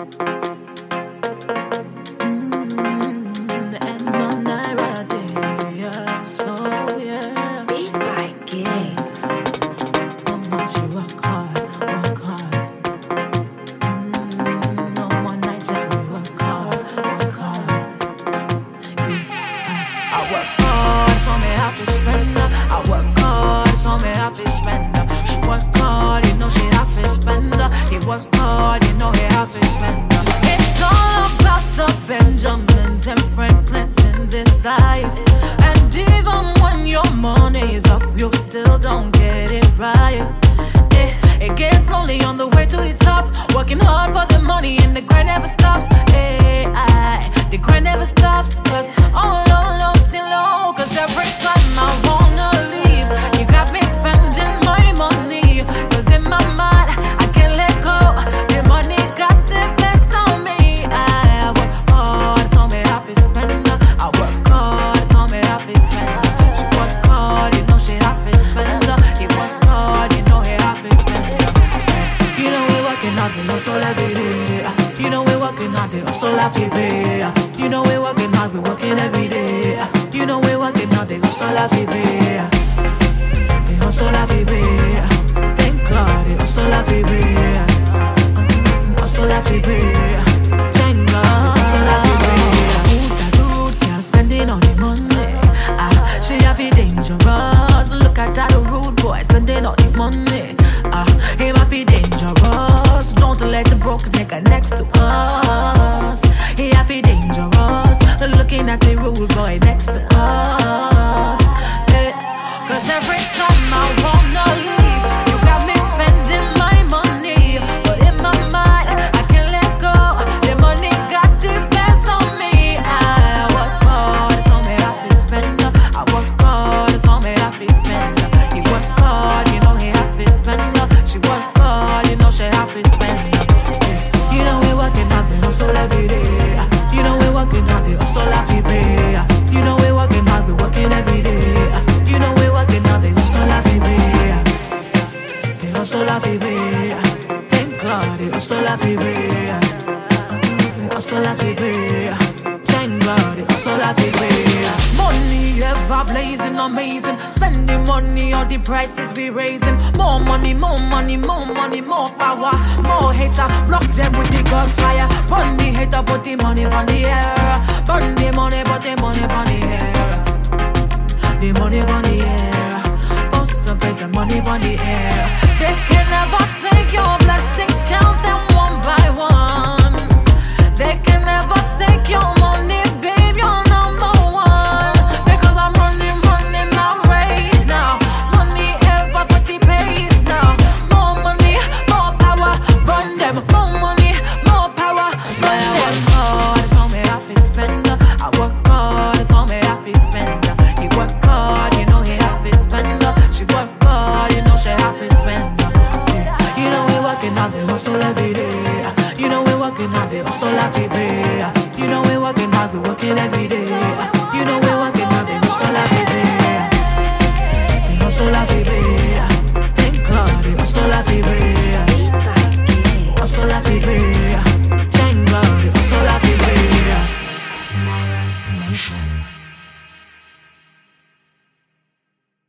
And no naira day, yeah. So yeah. Beat by Gigs. How much you work hard, work hard. No more Nigeria, work hard, work hard. I work hard, so me have to spend. I work hard, so me have to spend. She work hard, you know she have to spend. He work hard, you know he have to spend. It's all about the Benjamins and Franklins in this life. And even when your money is up, you still don't get it right. It gets lonely on the way to the top. Working hard for the money and the grind never stops. The grind never stops. Cause all low till low. Cause every time I wanna leave, you got me spending my money. Cause in my mind, I can't let go. The money got the best on me. I work hard, so me have to spend. I work hard, so me have to spend. She work hard, you know she have to spend. He work hard, you know he have to spend. You know we working hard, we hustle every day. You know we working hard, we hustle every day. You know we working hard, we working every day. You know we working hard, we hustle every day. We hustle every day. Thank God, we hustle every day. Hustle every day. Thank God, hustle every day. Who's that rude girl spending all the money? She have it dangerous. Look at that rude boy spending all the money. He might be dangerous. Don't let the broken nigga next to us. He have it dangerous. Looking at the rude boy next to us. Cause every time I wanna leave, you got me spending my money. But in my mind, I can't let go. The money got the best on me. I work hard, so me have to spend. I work hard, so me have to spend. He work hard, you know he have to spend. She work hard, you know she have to spend. You know we working hard, we hustle every day. You know we working hard, we hustle every day. You know we working hard, we working every day. You know we working hard, we hustle every day. We hustle every day. Thank God, we hustle every day. Hustle every day. Thank God, we hustle every day. Money ever blazing, amazing. Spending money, all the prices we raising. More money, more money, more money, more power. More hater, block them with the gunfire. Burn the hater, put the money on the air. Burn the money, put the money on the air. The money on the air. Post some place, the money on the air. They can never take your blessings, count them one by one. They can never take your money, babe, you're number one. Because I'm running my race now. Money ever for the pace now. More money, more power, run them. More money, more power, run them. I work hard, so me have to spend. I work hard, so me have to spend. He work hard, you know he have to spend. She work hard, you know she have to spend. You know we working hard, we hustle every day. You know we working hard, we hustle every day. You know we working hard, we working every